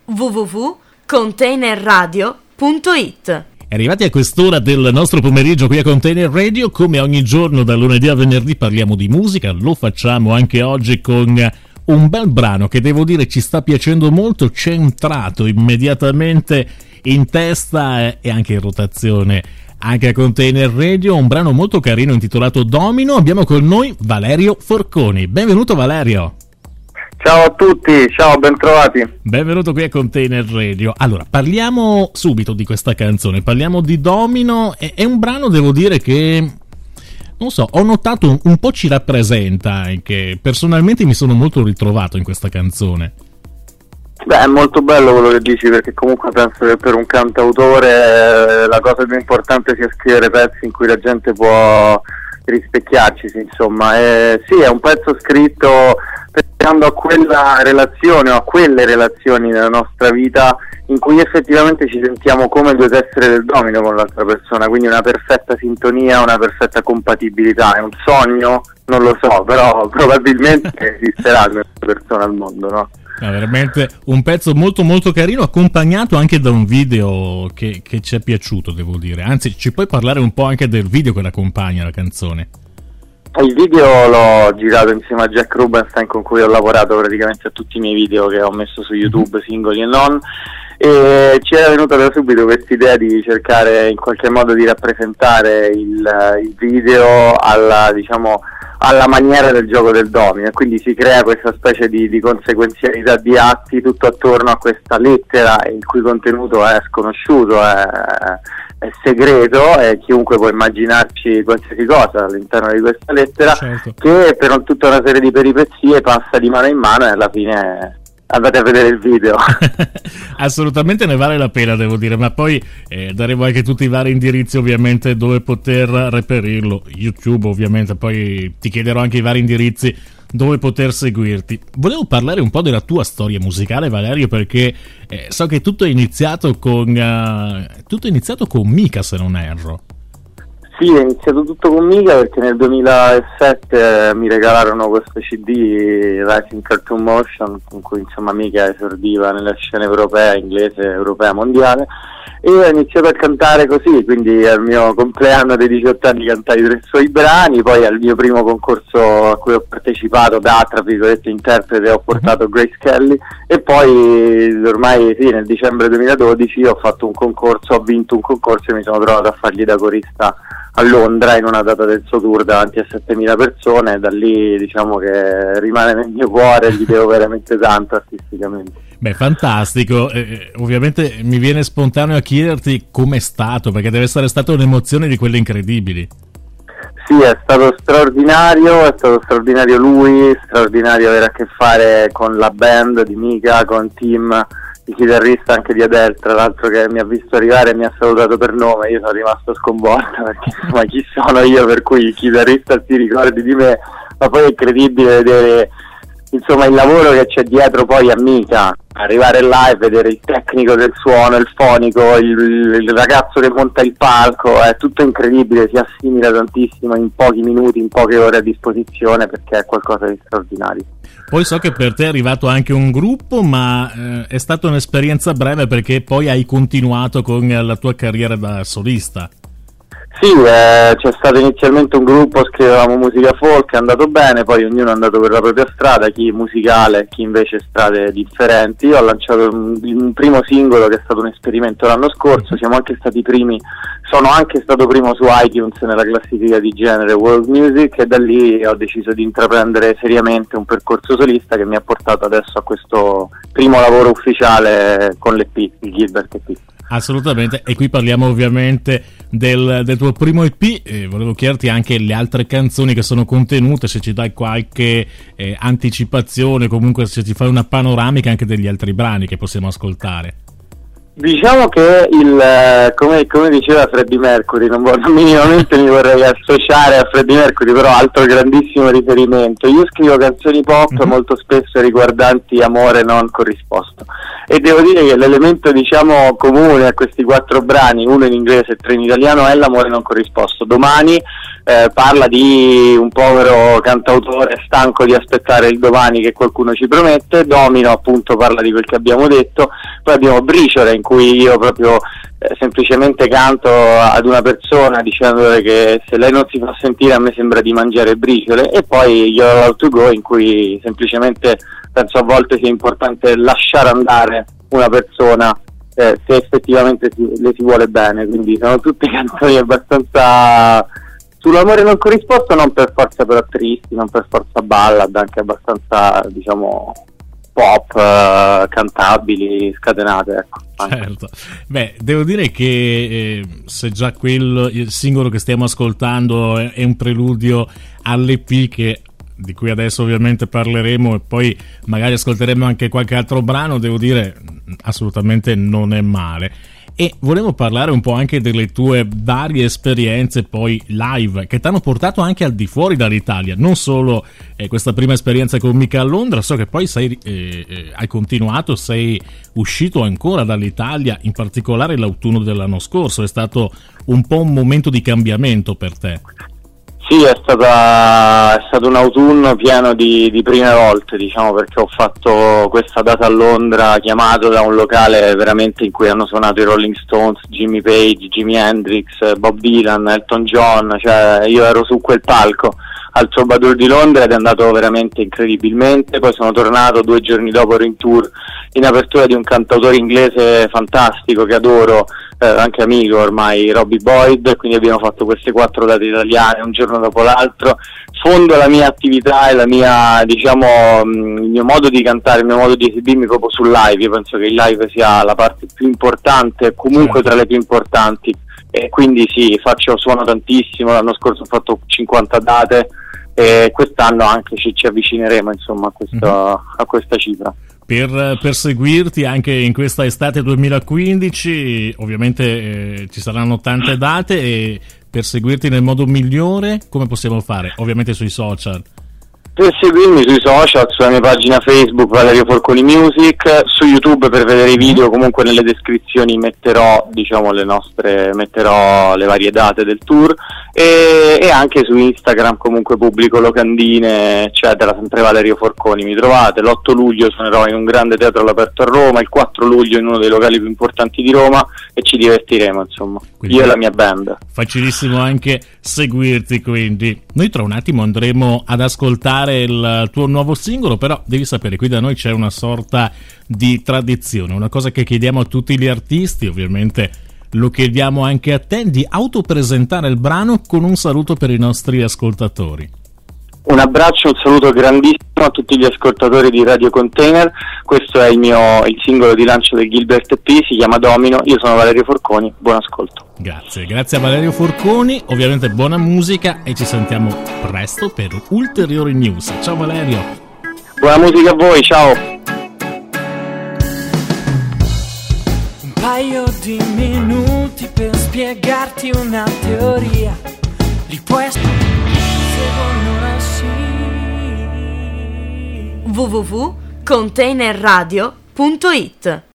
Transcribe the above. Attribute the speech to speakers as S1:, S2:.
S1: www.containerradio.it.
S2: Arrivati a quest'ora del nostro pomeriggio qui a Container Radio, come ogni giorno da lunedì a venerdì parliamo di musica, lo facciamo anche oggi con un bel brano che devo dire ci sta piacendo molto, ci è entrato immediatamente in testa e anche in rotazione anche a Container Radio, un brano molto carino intitolato Domino. Abbiamo con noi Valerio Forconi. Benvenuto Valerio.
S3: Ciao a tutti, ciao, bentrovati.
S2: Benvenuto qui a Container Radio. Allora, parliamo subito di questa canzone, parliamo di Domino, è un brano, devo dire, che, non so, ho notato un po' ci rappresenta anche, personalmente mi sono molto ritrovato in questa canzone.
S3: Beh, è molto bello quello che dici, perché comunque penso che per un cantautore la cosa più importante sia scrivere pezzi in cui la gente può rispecchiarci, insomma. Sì, è un pezzo scritto pensando a quella relazione o a quelle relazioni nella nostra vita in cui effettivamente ci sentiamo come due tessere del domino con l'altra persona, quindi una perfetta sintonia, una perfetta compatibilità. È un sogno? Non lo so, però probabilmente esisterà questa persona al mondo, no?
S2: È veramente un pezzo molto molto carino, accompagnato anche da un video che ci è piaciuto, devo dire. Anzi, ci puoi parlare un po' anche del video che l'accompagna la canzone?
S3: Il video l'ho girato insieme a Jack Rubenstein, con cui ho lavorato praticamente a tutti i miei video che ho messo su YouTube, singoli e non, e ci era venuta da subito questa idea di cercare in qualche modo di rappresentare il video alla maniera del gioco del domino, e quindi si crea questa specie di conseguenzialità di atti tutto attorno a questa lettera, il cui contenuto è sconosciuto, è segreto, e chiunque può immaginarci qualsiasi cosa all'interno di questa lettera, certo, che per tutta una serie di peripezie passa di mano in mano e alla fine andate a vedere il video.
S2: Assolutamente ne vale la pena, devo dire, ma poi daremo anche tutti i vari indirizzi ovviamente dove poter reperirlo, YouTube ovviamente, poi ti chiederò anche i vari indirizzi dove poter seguirti. Volevo parlare un po' della tua storia musicale, Valerio, perché so che tutto è iniziato con Mika, se non erro.
S3: Sì, è iniziato tutto con Mika perché nel 2007 mi regalarono questo CD, Rising Cartoon Motion, con cui insomma Mika esordiva nella scena europea, inglese, europea, mondiale, e ho iniziato a cantare così, quindi al mio compleanno dei 18 anni cantai 3 suoi brani, poi al mio primo concorso a cui ho partecipato da, tra virgolette, interprete, ho portato Grace Kelly, e poi ormai sì, nel dicembre 2012 ho fatto un concorso, ho vinto un concorso e mi sono trovato a fargli da corista a Londra in una data del suo tour davanti a 7.000 persone, e da lì diciamo che rimane nel mio cuore, gli devo veramente tanto artisticamente.
S2: Beh, fantastico, ovviamente mi viene spontaneo a chiederti com'è stato, perché deve essere stata un'emozione di quelle incredibili.
S3: Sì, è stato straordinario lui, straordinario avere a che fare con la band di Mika, con Tim, il chitarrista anche di Adele, tra l'altro, che mi ha visto arrivare e mi ha salutato per nome. Io sono rimasto sconvolta perché insomma chi sono io per cui il chitarrista si ricordi di me, ma poi è incredibile vedere insomma il lavoro che c'è dietro poi a Mika, arrivare live, vedere il tecnico del suono, il fonico, il ragazzo che monta il palco, è tutto incredibile, si assimila tantissimo in pochi minuti, in poche ore a disposizione, perché è qualcosa di straordinario.
S2: Poi so che per te è arrivato anche un gruppo, ma è stata un'esperienza breve perché poi hai continuato con la tua carriera da solista.
S3: Sì, c'è stato inizialmente un gruppo, scrivevamo musica folk, è andato bene, poi ognuno è andato per la propria strada, chi musicale, chi invece strade differenti. Io ho lanciato un primo singolo che è stato un esperimento l'anno scorso, siamo anche stati primi, sono anche stato primo su iTunes nella classifica di genere World Music, e da lì ho deciso di intraprendere seriamente un percorso solista che mi ha portato adesso a questo primo lavoro ufficiale con l'EP, il Gilbert EP.
S2: Assolutamente, e qui parliamo ovviamente del tuo primo EP, volevo chiederti anche le altre canzoni che sono contenute, se ci dai qualche anticipazione, comunque se ci fai una panoramica anche degli altri brani che possiamo ascoltare.
S3: Diciamo che come diceva Freddie Mercury, non minimamente mi vorrei associare a Freddie Mercury, però altro grandissimo riferimento. Io scrivo canzoni pop molto spesso riguardanti amore non corrisposto, e devo dire che l'elemento diciamo comune a questi 4 brani, uno in inglese e 3 in italiano, è l'amore non corrisposto. Domani parla di un povero cantautore stanco di aspettare il domani che qualcuno ci promette. Domino appunto parla di quel che abbiamo detto. Poi abbiamo Briciole, in cui io proprio semplicemente canto ad una persona dicendole che se lei non si fa sentire a me sembra di mangiare briciole. E poi You're Allowed to Go, in cui semplicemente penso a volte sia importante lasciare andare una persona se effettivamente le si vuole bene. Quindi sono tutte canzoni abbastanza sull'amore non corrisposto, non per forza però tristi, non per forza ballad, anche abbastanza diciamo pop, cantabili, scatenate, ecco.
S2: Certo. Beh, devo dire che se già il singolo che stiamo ascoltando è un preludio all'EP di cui adesso ovviamente parleremo e poi magari ascolteremo anche qualche altro brano, devo dire assolutamente non è male. E volevo parlare un po' anche delle tue varie esperienze poi live che ti hanno portato anche al di fuori dall'Italia, non solo questa prima esperienza con Mica a Londra. So che poi hai continuato, sei uscito ancora dall'Italia, in particolare l'autunno dell'anno scorso. È stato un po' un momento di cambiamento per te.
S3: Sì, è stato un autunno pieno di prime volte, diciamo, perché ho fatto questa data a Londra chiamato da un locale veramente in cui hanno suonato i Rolling Stones, Jimmy Page, Jimi Hendrix, Bob Dylan, Elton John, cioè io ero su quel palco al Troubadour di Londra ed è andato veramente incredibilmente. Poi sono tornato 2 giorni dopo, ero in tour in apertura di un cantautore inglese fantastico che adoro, anche amico ormai, Robbie Boyd, quindi abbiamo fatto queste 4 date italiane un giorno dopo l'altro. Fondo la mia attività e la mia, diciamo, il mio modo di cantare, il mio modo di esibirmi proprio sul live. Io penso che il live sia la parte più importante, comunque tra le più importanti, e quindi sì, suono tantissimo. L'anno scorso ho fatto 50 date e quest'anno anche ci avvicineremo insomma a questa cifra.
S2: Per seguirti anche in questa estate 2015 ovviamente ci saranno tante date, e per seguirti nel modo migliore come possiamo fare? Ovviamente sui social.
S3: Per seguirmi sui social, sulla mia pagina Facebook Valerio Forconi Music, su YouTube per vedere i video, comunque nelle descrizioni metterò le varie date del tour, e anche su Instagram comunque pubblico locandine eccetera, sempre Valerio Forconi mi trovate. L'8 luglio suonerò in un grande teatro all'aperto a Roma, il 4 luglio in uno dei locali più importanti di Roma, e ci divertiremo insomma. Quindi io e la mia band.
S2: Facilissimo anche seguirti, quindi noi tra un attimo andremo ad ascoltare il tuo nuovo singolo, però devi sapere, qui da noi c'è una sorta di tradizione, una cosa che chiediamo a tutti gli artisti, ovviamente lo chiediamo anche a te, di autopresentare il brano con un saluto per i nostri ascoltatori.
S3: Un abbraccio, un saluto grandissimo a tutti gli ascoltatori di Radio Container. Questo è il singolo di lancio del Gilbert EP, si chiama Domino. Io sono Valerio Forconi, buon ascolto.
S2: Grazie a Valerio Forconi, ovviamente buona musica, e ci sentiamo presto per ulteriori news. Ciao Valerio.
S3: Buona musica a voi, ciao.
S1: Un paio di minuti per spiegarti una teoria, ripuesto secondo una sì.
S4: www.containerradio.it